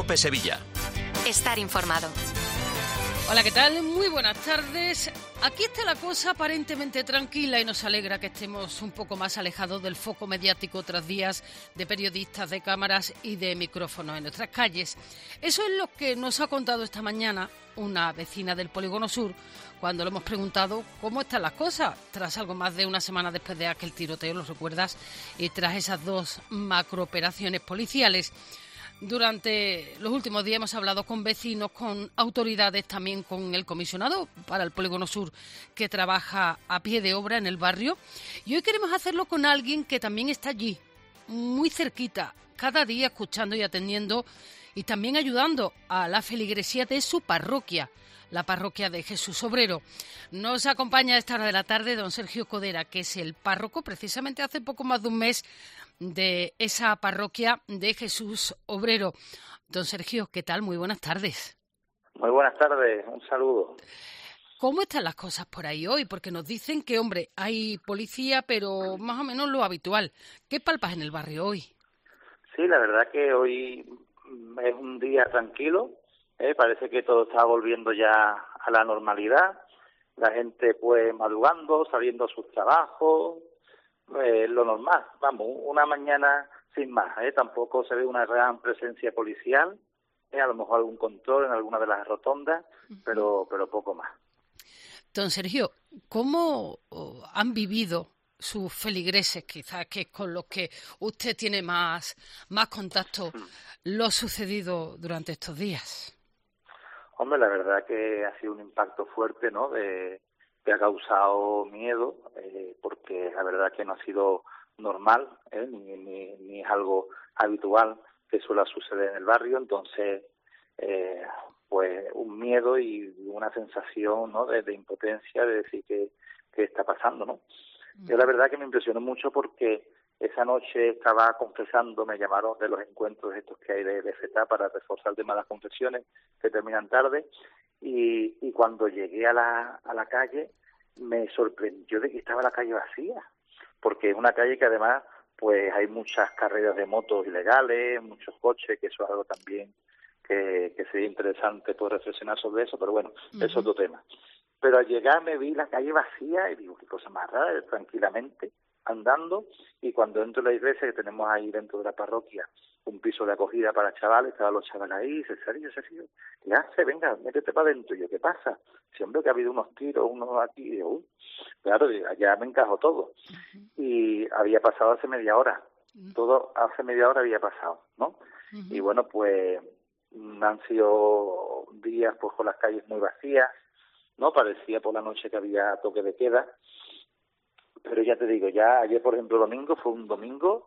COPE Sevilla. Estar informado. Hola, ¿qué tal? Muy buenas tardes. Aquí está la cosa aparentemente tranquila y nos alegra que estemos un poco más alejados del foco mediático tras días de periodistas, de cámaras y de micrófonos en nuestras calles. Eso es lo que nos ha contado esta mañana una vecina del Polígono Sur cuando le hemos preguntado cómo están las cosas tras algo más de una semana después de aquel tiroteo, ¿lo recuerdas? Y tras esas dos macrooperaciones policiales. Durante los últimos días hemos hablado con vecinos, con autoridades, también con el comisionado para el Polígono Sur que trabaja a pie de obra en el barrio. Y hoy queremos hacerlo con alguien que también está allí, muy cerquita, cada día escuchando y atendiendo y también ayudando a la feligresía de su parroquia, la parroquia de Jesús Obrero. Nos acompaña a esta hora de la tarde don Sergio Codera, que es el párroco, precisamente hace poco más de un mes, de esa parroquia de Jesús Obrero. Don Sergio, ¿qué tal? Muy buenas tardes. Muy buenas tardes, un saludo. ¿Cómo están las cosas por ahí hoy? Porque nos dicen que, hombre, hay policía, pero más o menos lo habitual. ¿Qué palpas en el barrio hoy? Sí, la verdad que hoy es un día tranquilo, parece que todo está volviendo ya a la normalidad, la gente pues madrugando, saliendo a sus trabajos, lo normal, vamos, una mañana sin más, tampoco se ve una gran presencia policial, a lo mejor algún control en alguna de las rotondas, pero poco más. Don Sergio, ¿cómo han vivido sus feligreses, quizás que es con los que usted tiene más contacto, lo sucedido durante estos días? Hombre, la verdad que ha sido un impacto fuerte, ¿no?, que ha causado miedo, porque la verdad que no ha sido normal, ni es algo habitual que suele suceder en el barrio. Entonces, pues un miedo y una sensación, ¿no?, de impotencia, de decir qué está pasando, ¿no? Yo la verdad que me impresionó mucho porque esa noche estaba confesando, me llamaron de los encuentros estos que hay de FETA para reforzar el tema de las confesiones, que terminan tarde, y cuando llegué a la calle me sorprendió de que estaba la calle vacía, porque es una calle que además pues hay muchas carreras de motos ilegales, muchos coches, que eso es algo también que sería interesante poder reflexionar sobre eso, pero bueno, es otro tema. Pero al llegar me vi la calle vacía y digo, qué cosa más rara, tranquilamente andando, y cuando entro en la iglesia que tenemos ahí dentro de la parroquia, un piso de acogida para chavales, estaban los chavales ahí, y dice, Sergio, ¿qué hace? Venga, métete para adentro. Y yo, ¿qué pasa? Siempre que ha habido unos tiros, unos aquí, y digo, claro, allá me encajo todo. Y había pasado hace media hora, todo hace media hora había pasado, ¿no? Y bueno, pues han sido días pues con las calles muy vacías, ¿no? Parecía por la noche que había toque de queda, pero ya te digo, ya ayer, por ejemplo, domingo, fue un domingo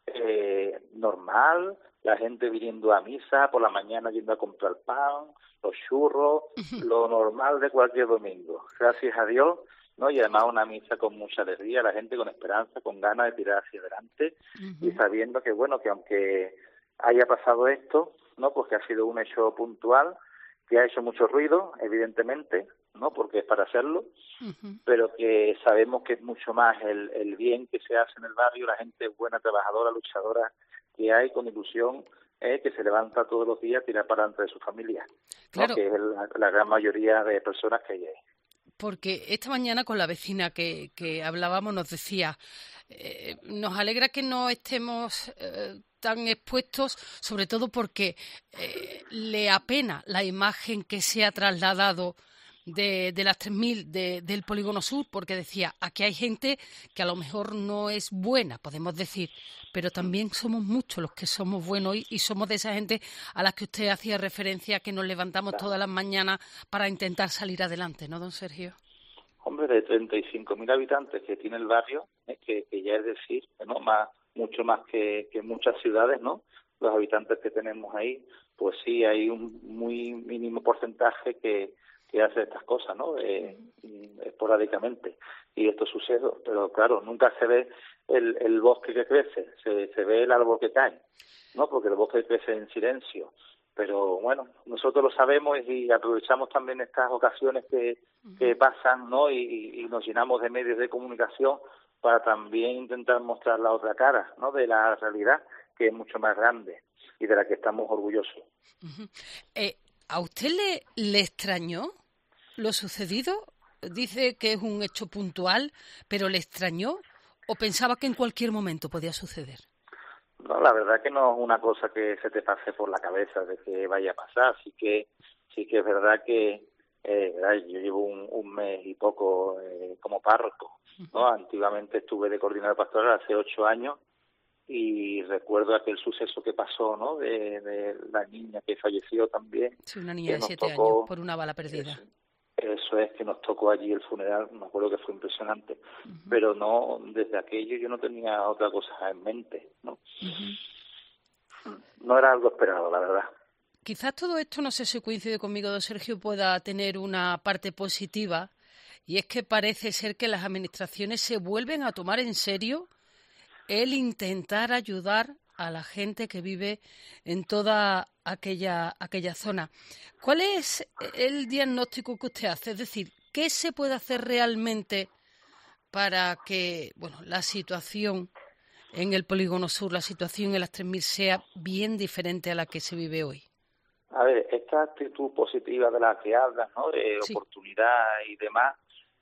normal, la gente viniendo a misa, por la mañana yendo a comprar pan, los churros, lo normal de cualquier domingo, gracias a Dios, ¿no? Y además una misa con mucha alegría, la gente con esperanza, con ganas de tirar hacia adelante, y sabiendo que, bueno, que aunque haya pasado esto, ¿no?, pues que ha sido un hecho puntual, que ha hecho mucho ruido, evidentemente, ¿no?, porque es para hacerlo, pero que sabemos que es mucho más el bien que se hace en el barrio, la gente buena, trabajadora, luchadora que hay, con ilusión, que se levanta todos los días a tirar para adelante de su familia, ¿no? Claro. Que es la gran mayoría de personas que hay ahí. Porque esta mañana con la vecina que hablábamos nos decía, nos alegra que no estemos tan expuestos, sobre todo porque le apena la imagen que se ha trasladado de las 3.000 del Polígono Sur, porque decía, aquí hay gente que a lo mejor no es buena, podemos decir, pero también somos muchos los que somos buenos y somos de esa gente a la que usted hacía referencia, que nos levantamos todas las mañanas para intentar salir adelante, ¿no, don Sergio? Hombre, de 35.000 habitantes que tiene el barrio, que ya es decir, ¿no?, mucho más que muchas ciudades, ¿no?, los habitantes que tenemos ahí, pues sí, hay un muy mínimo porcentaje que hace estas cosas, ¿no?, esporádicamente, y esto sucede, pero claro, nunca se ve el bosque que crece, se ve el árbol que cae, ¿no?, porque el bosque crece en silencio, pero bueno, nosotros lo sabemos y aprovechamos también estas ocasiones que pasan, ¿no?, y nos llenamos de medios de comunicación para también intentar mostrar la otra cara, ¿no?, de la realidad, que es mucho más grande y de la que estamos orgullosos. Uh-huh. ¿A usted le extrañó lo sucedido? Dice que es un hecho puntual, pero ¿le extrañó o pensaba que en cualquier momento podía suceder? No, la verdad que no es una cosa que se te pase por la cabeza de que vaya a pasar. Sí que es verdad que yo llevo un mes y poco como párroco, ¿no? Antiguamente estuve de coordinador pastoral hace 8 años y recuerdo aquel suceso que pasó, ¿no? De la niña que falleció también. Sí, una niña de 7 años por una bala perdida. Eso es, que nos tocó allí el funeral, me acuerdo que fue impresionante, pero no, desde aquello yo no tenía otra cosa en mente, ¿no? No era algo esperado, la verdad. Quizás todo esto, no sé si coincide conmigo, don Sergio, pueda tener una parte positiva, y es que parece ser que las administraciones se vuelven a tomar en serio el intentar ayudar a la gente que vive en toda aquella zona. ¿Cuál es el diagnóstico que usted hace? Es decir, ¿qué se puede hacer realmente para que la situación en el Polígono Sur, la situación en las 3000 sea bien diferente a la que se vive hoy? A ver, esta actitud positiva de la que hablas, ¿no? De oportunidad y demás,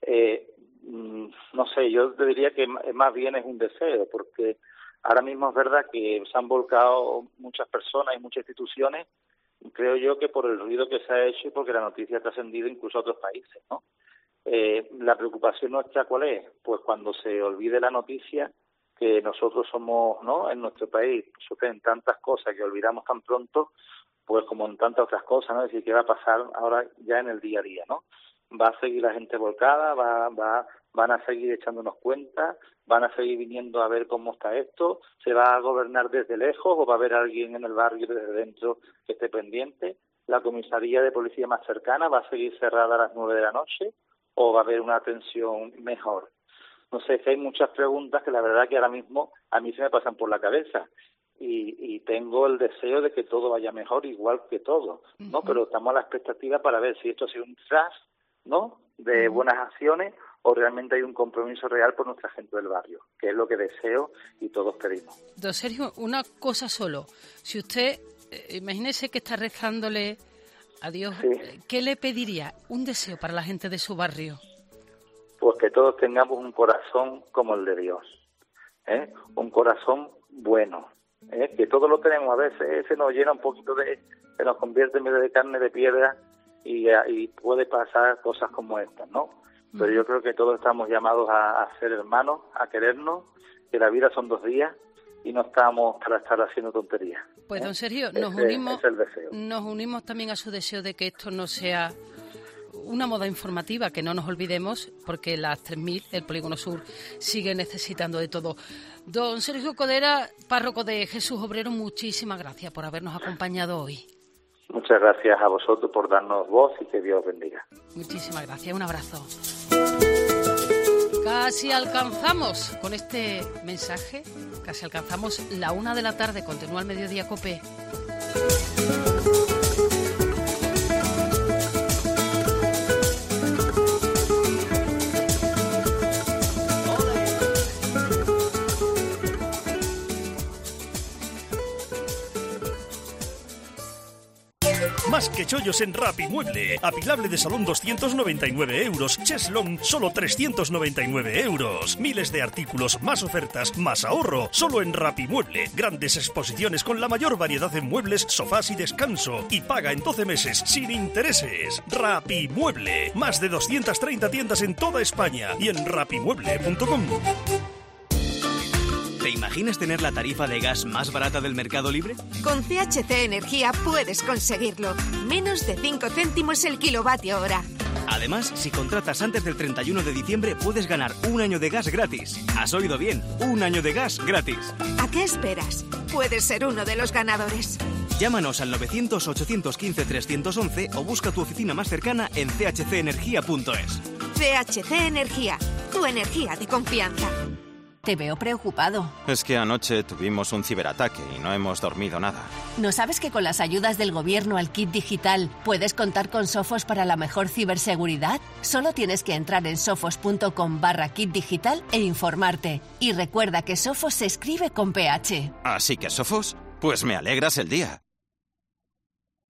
no sé, yo te diría que más bien es un deseo, porque ahora mismo es verdad que se han volcado muchas personas y muchas instituciones, creo yo que por el ruido que se ha hecho y porque la noticia ha trascendido incluso a otros países, ¿no? La preocupación nuestra, ¿cuál es? Pues cuando se olvide la noticia que nosotros somos, ¿no? En nuestro país suceden tantas cosas que olvidamos tan pronto, pues como en tantas otras cosas, ¿no? Es decir, ¿qué va a pasar ahora ya en el día a día, ¿no? Va a seguir la gente volcada, van a seguir echándonos cuentas, van a seguir viniendo a ver cómo está esto, se va a gobernar desde lejos o va a haber alguien en el barrio desde dentro que esté pendiente, la comisaría de policía más cercana va a seguir cerrada a las 9 de la noche o va a haber una atención mejor. No sé, es que hay muchas preguntas que la verdad que ahora mismo a mí se me pasan por la cabeza y tengo el deseo de que todo vaya mejor igual que todo, ¿no? Pero estamos a la expectativa para ver si esto ha sido un tras, ¿no? De buenas acciones o realmente hay un compromiso real por nuestra gente del barrio, que es lo que deseo y todos pedimos. Don Sergio, una cosa solo. Si usted, imagínese que está rezándole a Dios, sí. ¿Qué le pediría? Un deseo para la gente de su barrio. Pues que todos tengamos un corazón como el de Dios, un corazón bueno, que todos lo tenemos, a veces se nos llena un poquito se nos convierte en medio de carne de piedra y puede pasar cosas como estas, ¿no? Pero yo creo que todos estamos llamados a ser hermanos, a querernos, que la vida son 2 días y no estamos para estar haciendo tonterías. Pues don Sergio, nos unimos también a su deseo de que esto no sea una moda informativa, que no nos olvidemos, porque las 3000, el Polígono Sur, sigue necesitando de todo. Don Sergio Codera, párroco de Jesús Obrero, muchísimas gracias por habernos acompañado hoy. Muchas gracias a vosotros por darnos voz y que Dios bendiga. Muchísimas gracias, un abrazo. Casi alcanzamos con este mensaje, casi alcanzamos la 1 de la tarde, continúa el Mediodía COPE. Más que chollos en Rapimueble. Apilable de salón 299 euros. Cheslong solo 399 euros. Miles de artículos, más ofertas, más ahorro. Solo en Rapimueble. Grandes exposiciones con la mayor variedad en muebles, sofás y descanso. Y paga en 12 meses sin intereses. Rapimueble. Más de 230 tiendas en toda España y en rapimueble.com. ¿Te imaginas tener la tarifa de gas más barata del mercado libre? Con CHC Energía puedes conseguirlo. Menos de 5 céntimos el kilovatio hora. Además, si contratas antes del 31 de diciembre, puedes ganar 1 año de gas gratis. ¿Has oído bien? 1 año de gas gratis. ¿A qué esperas? Puedes ser uno de los ganadores. Llámanos al 900-815-311 o busca tu oficina más cercana en chcenergia.es. CHC Energía, tu energía de confianza. Te veo preocupado. Es que anoche tuvimos un ciberataque y no hemos dormido nada. ¿No sabes que con las ayudas del gobierno al kit digital puedes contar con Sofos para la mejor ciberseguridad? Solo tienes que entrar en sofos.com/kit digital e informarte. Y recuerda que Sofos se escribe con PH. ¿Así que Sofos? Pues me alegras el día.